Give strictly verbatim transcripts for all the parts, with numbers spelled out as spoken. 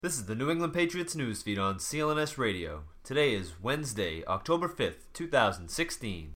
This is the New England Patriots newsfeed on C L N S Radio. Today is Wednesday, October fifth, two thousand sixteen.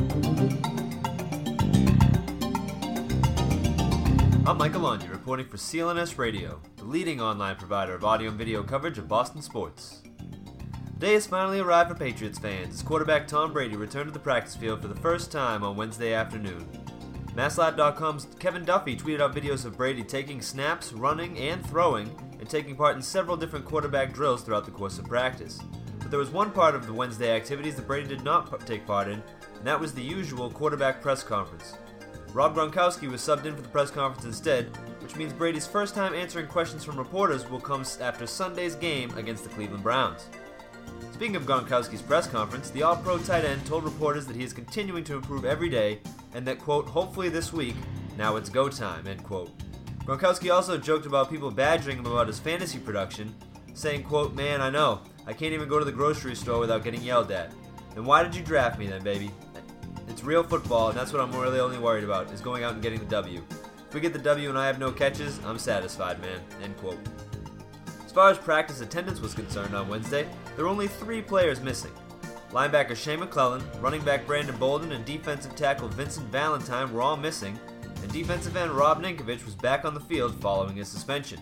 I'm Michael Longy, reporting for C L N S Radio, the leading online provider of audio and video coverage of Boston sports. The day has finally arrived for Patriots fans as quarterback Tom Brady returned to the practice field for the first time on Wednesday afternoon. MassLab dot com's Kevin Duffy tweeted out videos of Brady taking snaps, running, and throwing, and taking part in several different quarterback drills throughout the course of practice. But there was one part of the Wednesday activities that Brady did not take part in, and that was the usual quarterback press conference. Rob Gronkowski was subbed in for the press conference instead, which means Brady's first time answering questions from reporters will come after Sunday's game against the Cleveland Browns. Speaking of Gronkowski's press conference, the All-Pro tight end told reporters that he is continuing to improve every day, and that, quote, hopefully this week, now it's go time, end quote. Gronkowski also joked about people badgering him about his fantasy production, saying, quote, man, I know, I can't even go to the grocery store without getting yelled at. And why did you draft me then, baby? It's real football, and that's what I'm really only worried about, is going out and getting the W. If we get the W and I have no catches, I'm satisfied, man, end quote. As far as practice attendance was concerned on Wednesday, there were only three players missing. Linebacker Shea McClellan, running back Brandon Bolden, and defensive tackle Vincent Valentine were all missing, and defensive end Rob Ninkovich was back on the field following his suspension.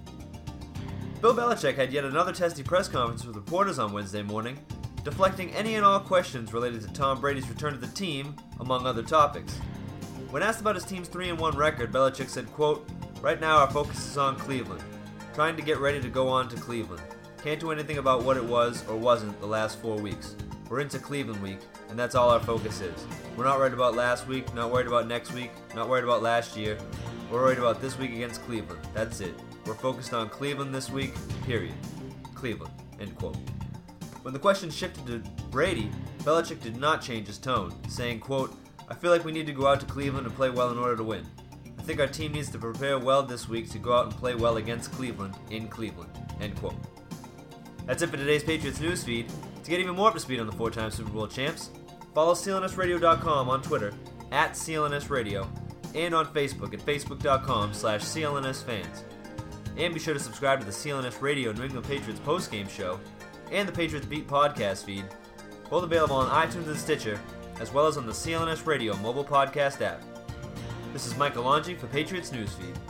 Bill Belichick had yet another testy press conference with reporters on Wednesday morning, deflecting any and all questions related to Tom Brady's return to the team, among other topics. When asked about his team's three and one record, Belichick said, quote, right now our focus is on Cleveland. Trying to get ready to go on to Cleveland. Can't do anything about what it was or wasn't the last four weeks. We're into Cleveland week, and that's all our focus is. We're not worried about last week, not worried about next week, not worried about last year. We're worried about this week against Cleveland. That's it. We're focused on Cleveland this week, period. Cleveland, end quote. When the question shifted to Brady, Belichick did not change his tone, saying, quote, I feel like we need to go out to Cleveland and play well in order to win. I think our team needs to prepare well this week to go out and play well against Cleveland in Cleveland, end quote. That's it for today's Patriots newsfeed. To get even more up to speed on the four-time Super Bowl champs, follow C L N S radio dot com on Twitter, at C L N S Radio, and on Facebook at facebook dot com slash C L N S fans. And be sure to subscribe to the C L N S Radio New England Patriots postgame show and the Patriots Beat podcast feed, both available on iTunes and Stitcher, as well as on the C L N S Radio mobile podcast app. This is Michael Longy for Patriots Newsfeed.